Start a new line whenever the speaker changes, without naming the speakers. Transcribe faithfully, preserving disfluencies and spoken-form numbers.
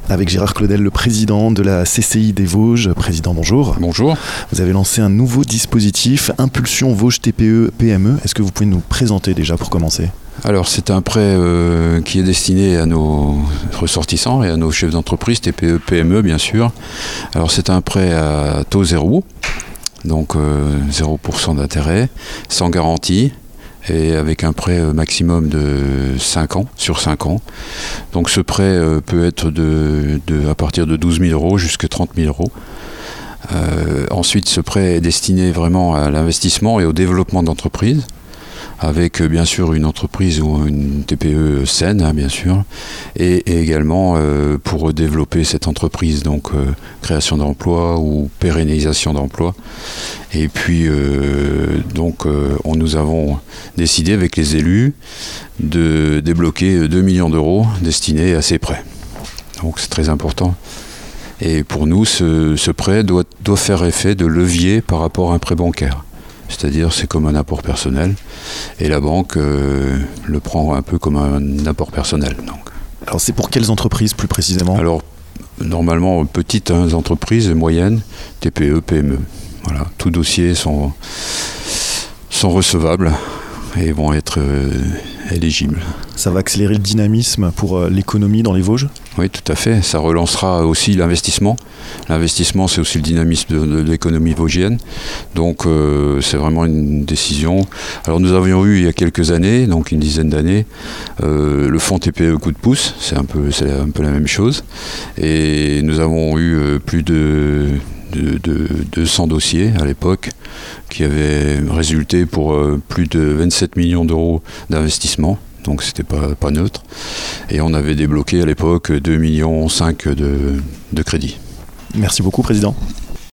avec Gérard Claudel, le président de la C C I des Vosges. Président, bonjour.
Bonjour.
Vous avez lancé un nouveau dispositif, Impulsion Vosges T P E P M E. Est-ce que vous pouvez nous présenter déjà pour commencer ?
Alors c'est un prêt euh, qui est destiné à nos ressortissants et à nos chefs d'entreprise, T P E P M E bien sûr. Alors c'est un prêt à taux zéro, donc euh, zéro pour cent d'intérêt, sans garantie, et avec un prêt maximum de cinq ans, sur cinq ans. Donc ce prêt euh, peut être de, de, à partir de douze mille euros jusqu'à trente mille euros. Euh, ensuite, ce prêt est destiné vraiment à l'investissement et au développement d'entreprises, avec euh, bien sûr une entreprise ou une T P E saine, hein, bien sûr, et, et également euh, pour développer cette entreprise, donc euh, création d'emplois ou pérennisation d'emplois. Et puis, euh, donc, euh, on, nous avons décidé avec les élus de débloquer deux millions d'euros destinés à ces prêts. Donc, c'est très important. Et pour nous, ce, ce prêt doit, doit faire effet de levier par rapport à un prêt bancaire. C'est-à-dire, c'est comme un apport personnel. Et la banque euh, le prend un peu comme un apport personnel. Donc.
Alors, c'est pour quelles entreprises plus précisément ?
Alors, normalement, petites hein, entreprises, moyennes, T P E, P M E. Voilà, tous dossiers sont, sont recevables et vont être euh, éligibles.
Ça va accélérer le dynamisme pour euh, l'économie dans les Vosges ?
Oui, tout à fait. Ça relancera aussi l'investissement. L'investissement, c'est aussi le dynamisme de, de l'économie vosgienne. Donc, euh, c'est vraiment une décision. Alors, nous avions eu il y a quelques années, donc une dizaine d'années, euh, le fonds T P E coup de pouce. C'est un peu, c'est un peu la même chose. Et nous avons eu euh, plus de... De, de deux cents dossiers à l'époque qui avaient résulté pour euh, plus de vingt-sept millions d'euros d'investissement, donc c'était pas, pas neutre, et on avait débloqué à l'époque deux virgule cinq millions de, de crédits.
Merci beaucoup, Président.